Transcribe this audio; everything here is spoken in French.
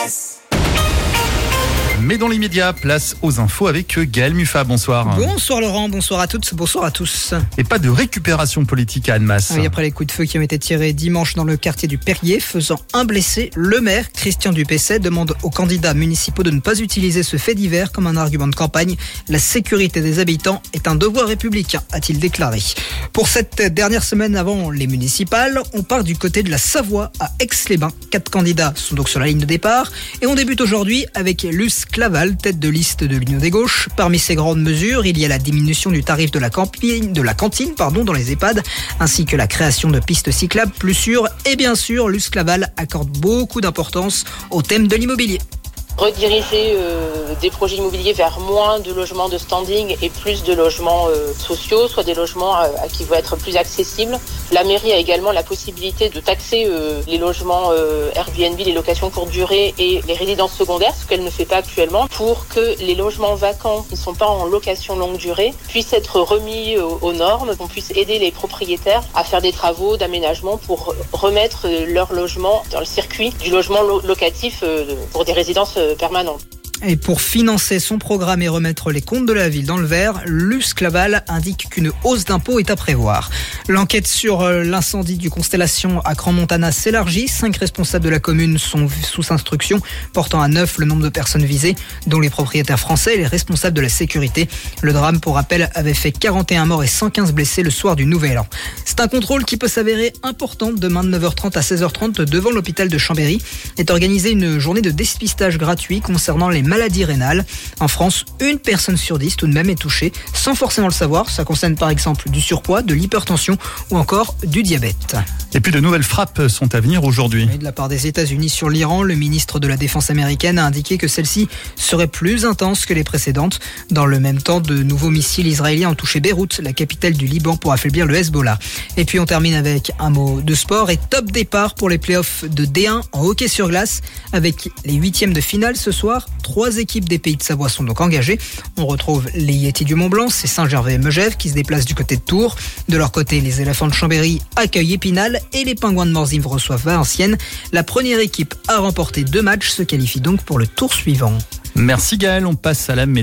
RVVS. Mais dans l'immédiat, place aux infos avec Gaël Muffat. Bonsoir. Bonsoir Laurent, bonsoir à toutes, bonsoir à tous. Et pas de récupération politique à Annemasse. Oui, après les coups de feu qui ont été tirés dimanche dans le quartier du Perrier, faisant un blessé, le maire, Christian Dupessay, demande aux candidats municipaux de ne pas utiliser ce fait divers comme un argument de campagne. La sécurité des habitants est un devoir républicain, a-t-il déclaré. Pour cette dernière semaine avant les municipales, on part du côté de la Savoie à Aix-les-Bains. 4 candidats sont donc sur la ligne de départ et on débute aujourd'hui avec Luce Claval, tête de liste de l'Union des gauches. Parmi ces grandes mesures, il y a la diminution du tarif de la cantine dans les EHPAD, ainsi que la création de pistes cyclables plus sûres. Et bien sûr, Luce Claval accorde beaucoup d'importance au thème de l'immobilier. Rediriger des projets immobiliers vers moins de logements de standing et plus de logements sociaux, soit des logements qui vont être plus accessibles. La mairie a également la possibilité de taxer les logements Airbnb, les locations courte durée et les résidences secondaires, ce qu'elle ne fait pas actuellement, pour que les logements vacants qui ne sont pas en location longue durée puissent être remis aux normes, qu'on puisse aider les propriétaires à faire des travaux d'aménagement pour remettre leur logement dans le circuit du logement locatif pour des résidences permanentes. Et pour financer son programme et remettre les comptes de la ville dans le vert, Luce Claval indique qu'une hausse d'impôts est à prévoir. L'enquête sur l'incendie du Constellation à Crans-Montana s'élargit. 5 responsables de la commune sont sous instruction, portant à 9 le nombre de personnes visées, dont les propriétaires français et les responsables de la sécurité. Le drame, pour rappel, avait fait 41 morts et 115 blessés le soir du Nouvel An. C'est un contrôle qui peut s'avérer important. Demain de 9h30 à 16h30, devant l'hôpital de Chambéry, est organisée une journée de dépistage gratuit concernant les maladies rénales. En France, 1 personne sur 10 tout de même est touchée, sans forcément le savoir. Ça concerne par exemple du surpoids, de l'hypertension ou encore du diabète. Et puis de nouvelles frappes sont à venir aujourd'hui. Et de la part des États-Unis sur l'Iran, le ministre de la Défense américaine a indiqué que celle-ci serait plus intense que les précédentes. Dans le même temps, de nouveaux missiles israéliens ont touché Beyrouth, la capitale du Liban, pour affaiblir le Hezbollah. Et puis on termine avec un mot de sport et top départ pour les playoffs de D1 en hockey sur glace. Avec les 8e de finale ce soir, 3 équipes des Pays de Savoie sont donc engagées. On retrouve les Yétis du Mont-Blanc, c'est Saint-Gervais et Megève qui se déplacent du côté de Tours. De leur côté, les éléphants de Chambéry accueillent Épinal et les pingouins de Morzine reçoivent Valenciennes. La première équipe à remporter 2 matchs se qualifie donc pour le tour suivant. Merci Gaël, on passe à la météo.